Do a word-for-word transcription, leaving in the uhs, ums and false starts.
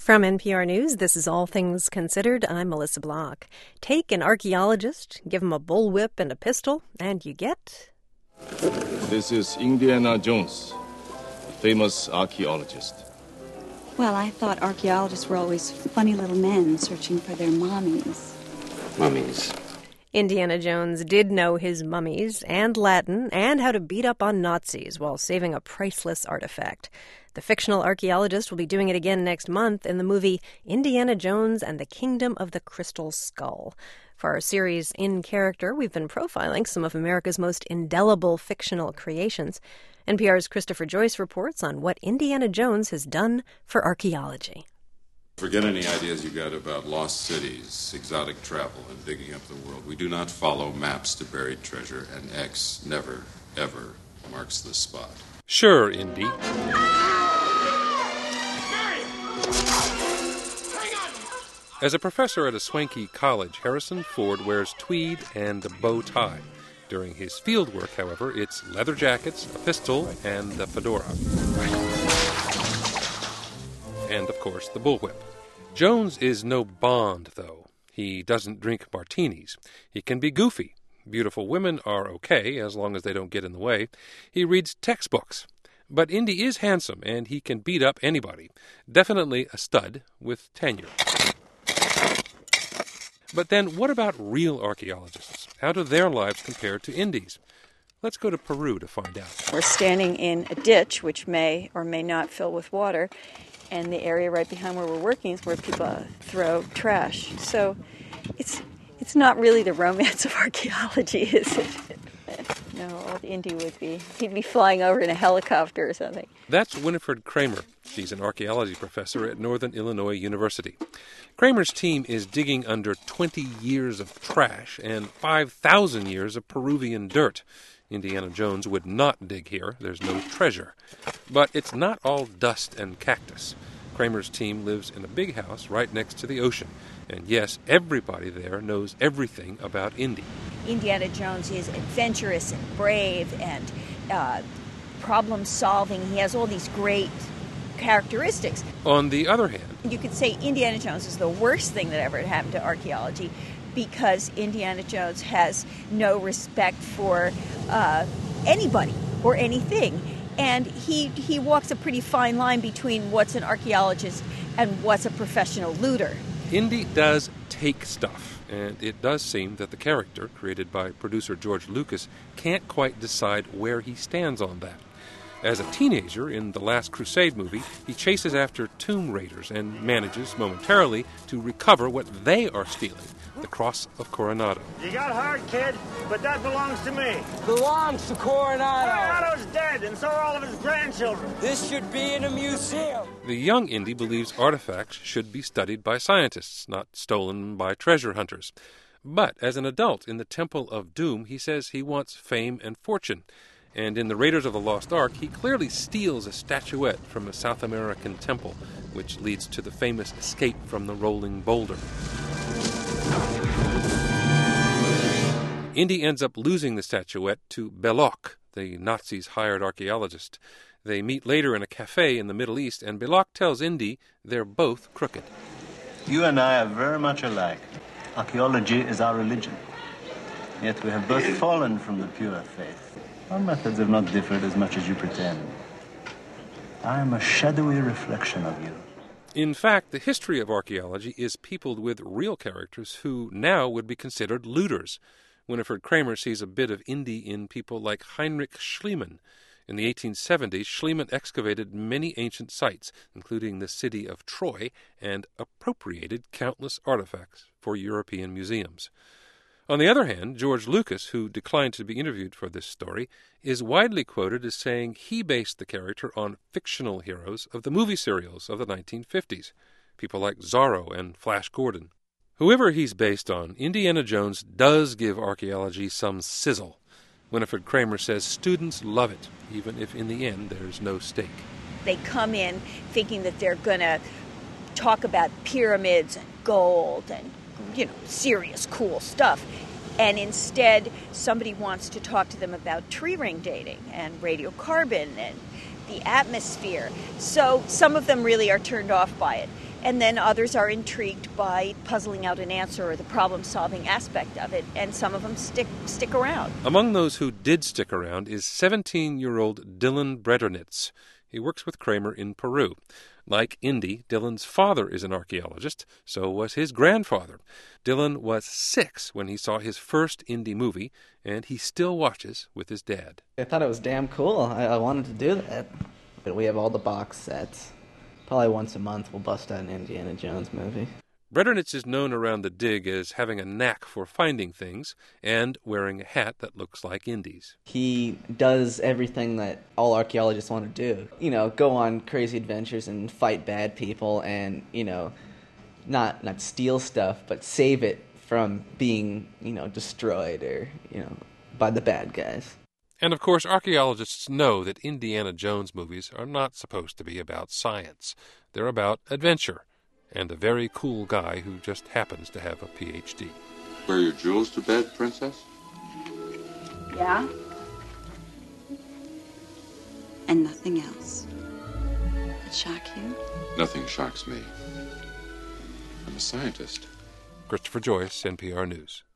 From N P R News, this is All Things Considered. I'm Melissa Block. Take an archaeologist, give him a bullwhip and a pistol, and you get... This is Indiana Jones, a famous archaeologist. Well, I thought archaeologists were always funny little men searching for their mummies. Mummies. Indiana Jones did know his mummies and Latin and how to beat up on Nazis while saving a priceless artifact. The fictional archaeologist will be doing it again next month in the movie Indiana Jones and the Kingdom of the Crystal Skull. For our series In Character, we've been profiling some of America's most indelible fictional creations. N P R's Christopher Joyce reports on what Indiana Jones has done for archaeology. Forget any ideas you got about lost cities, exotic travel, and digging up the world. We do not follow maps to buried treasure, and X never, ever marks the spot. Sure, Indy. As a professor at a swanky college, Harrison Ford wears tweed and a bow tie. During his field work, however, it's leather jackets, a pistol, and a fedora. And, of course, the bullwhip. Jones is no Bond, though. He doesn't drink martinis. He can be goofy. Beautiful women are okay, as long as they don't get in the way. He reads textbooks. But Indy is handsome, and he can beat up anybody. Definitely a stud with tenure. But then, what about real archaeologists? How do their lives compare to Indy's? Let's go to Peru to find out. We're standing in a ditch, which may or may not fill with water, and the area right behind where we're working is where people throw trash. So it's it's not really the romance of archaeology, is it? No, old Indy would be, he'd be flying over in a helicopter or something. That's Winifred Kramer. She's an archaeology professor at Northern Illinois University. Kramer's team is digging under twenty years of trash and five thousand years of Peruvian dirt. Indiana Jones would not dig here. There's no treasure. But it's not all dust and cactus. Kramer's team lives in a big house right next to the ocean. And yes, everybody there knows everything about Indy. Indiana Jones is adventurous and brave and uh, problem-solving. He has all these great characteristics. On the other hand, you could say Indiana Jones is the worst thing that ever happened to archaeology because Indiana Jones has no respect for uh, anybody or anything. And he, he walks a pretty fine line between what's an archaeologist and what's a professional looter. Indy does take stuff, and it does seem that the character, created by producer George Lucas, can't quite decide where he stands on that. As a teenager in the Last Crusade movie, he chases after tomb raiders and manages momentarily to recover what they are stealing, the Cross of Coronado. You got heart, kid, but that belongs to me. Belongs to Coronado. Coronado's dead, and so are all of his grandchildren. This should be in a museum. The young Indy believes artifacts should be studied by scientists, not stolen by treasure hunters. But as an adult in the Temple of Doom, he says he wants fame and fortune. And in the Raiders of the Lost Ark, he clearly steals a statuette from a South American temple, which leads to the famous escape from the rolling boulder. Indy ends up losing the statuette to Belloc, the Nazis' hired archaeologist. They meet later in a cafe in the Middle East, and Belloc tells Indy they're both crooked. You and I are very much alike. Archaeology is our religion. Yet we have both fallen from the pure faith. Our methods have not differed as much as you pretend. I am a shadowy reflection of you. In fact, the history of archaeology is peopled with real characters who now would be considered looters. Winifred Kramer sees a bit of Indy in people like Heinrich Schliemann. In the eighteen seventies, Schliemann excavated many ancient sites, including the city of Troy, and appropriated countless artifacts for European museums. On the other hand, George Lucas, who declined to be interviewed for this story, is widely quoted as saying he based the character on fictional heroes of the movie serials of the nineteen fifties, people like Zorro and Flash Gordon. Whoever he's based on, Indiana Jones does give archaeology some sizzle. Winifred Kramer says students love it, even if in the end there's no stake. They come in thinking that they're going to talk about pyramids and gold and, you know, serious, cool stuff. And instead, somebody wants to talk to them about tree ring dating and radiocarbon and the atmosphere. So some of them really are turned off by it. And then others are intrigued by puzzling out an answer or the problem-solving aspect of it, and some of them stick stick around. Among those who did stick around is seventeen-year-old Dylan Bredernitz. He works with Kramer in Peru. Like Indy, Dylan's father is an archaeologist, so was his grandfather. Dylan was six when he saw his first Indy movie, and he still watches with his dad. I thought it was damn cool. I, I wanted to do that. But we have all the box sets. Probably once a month we'll bust out an Indiana Jones movie. Bredernitz is known around the dig as having a knack for finding things and wearing a hat that looks like Indy's. He does everything that all archaeologists want to do. You know, go on crazy adventures and fight bad people and, you know, not not steal stuff, but save it from being, you know, destroyed or, you know, by the bad guys. And of course, archaeologists know that Indiana Jones movies are not supposed to be about science. They're about adventure. And a very cool guy who just happens to have a P H D. Wear your jewels to bed, Princess? Yeah. And nothing else. It shock you? Nothing shocks me. I'm a scientist. Christopher Joyce, N P R News.